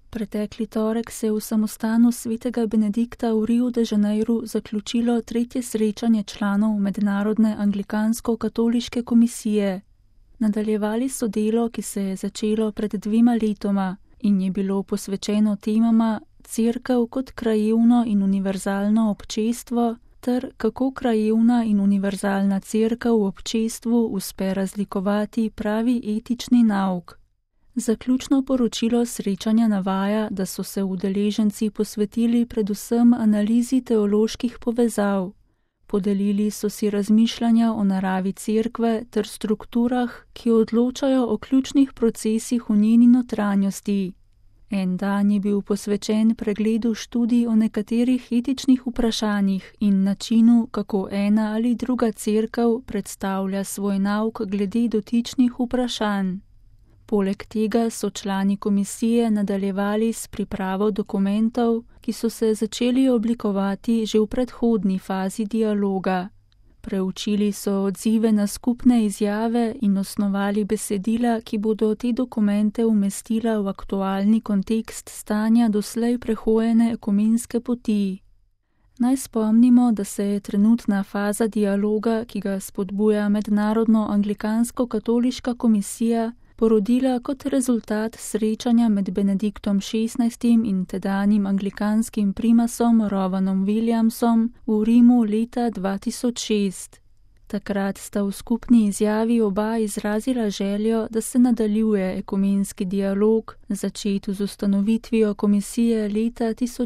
Pretekli torek se je v samostanu svetega Benedikta v Riu de Janeiru zaključilo 3. srečanje članov Mednarodne anglikansko-katoliške komisije. Nadaljevali so delo, ki se je začelo pred 2 letoma in je bilo posvečeno temama Cerkev kot krajevno in univerzalno občestvo ter kako krajevna in univerzalna cerkev v občestvu uspe razlikovati pravi etični nauk. Zaključno poročilo srečanja navaja, da so se udeleženci posvetili predvsem analizi teoloških povezav. Podelili so si razmišljanja o naravi cerkve ter strukturah, ki odločajo o ključnih procesih v njeni notranjosti. En dan je bil posvečen pregledu študij o nekaterih etičnih vprašanjih in načinu, kako ena ali druga cerkev predstavlja svoj nauk glede dotičnih vprašanj. Poleg tega so člani komisije nadaljevali s pripravo dokumentov, ki so se začeli oblikovati že v predhodni fazi dialoga. Preučili so odzive na skupne izjave in osnovali besedila, ki bodo te dokumente umestila v aktualni kontekst stanja doslej prehojene ekumenske poti. Naj spomnimo, da se je trenutna faza dialoga, ki ga spodbuja Mednarodno anglikansko-katoliška komisija, porodila kot rezultat srečanja med Benediktom XVI in tedanjim anglikanskim primasom Rovanom Williamsom v Rimu leta 2006. Takrat sta v skupni izjavi oba izrazila željo, da se nadaljuje ekumenski dialog, začet z ustanovitvijo komisije leta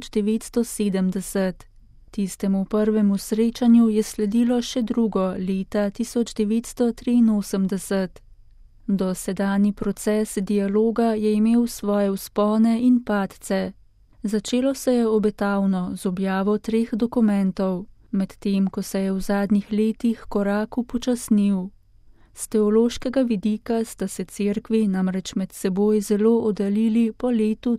1970. Tistemu prvemu srečanju je sledilo še drugo leta 1983. Dosedanji proces dialoga je imel svoje vzpone in padce. Začelo se je obetavno z objavo 3 dokumentov, medtem ko se je v zadnjih letih korak upočasnil. Z teološkega vidika sta se cerkvi namreč med seboj zelo oddaljili po letu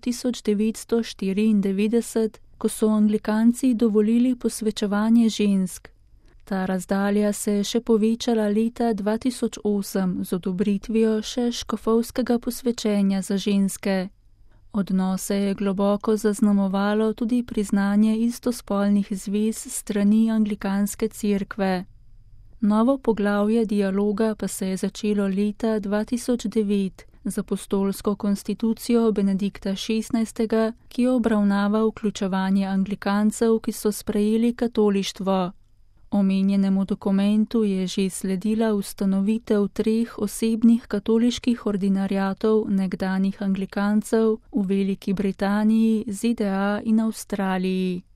1994, ko so anglikanci dovolili posvečevanje žensk. Ta razdalja se je še povečala leta 2008 z odobritvijo še škofovskega posvečenja za ženske. Odnose je globoko zaznamovalo tudi priznanje istospolnih zvez strani anglikanske cerkve. Novo poglavje dialoga pa se je začelo leta 2009 z apostolsko konstitucijo Benedikta XVI, ki obravnava vključevanje anglikancev, ki so sprejeli katolištvo. Omenjenemu dokumentu je že sledila ustanovitev 3 osebnih katoliških ordinariatov nekdanjih anglikancev v Veliki Britaniji, ZDA in Avstraliji.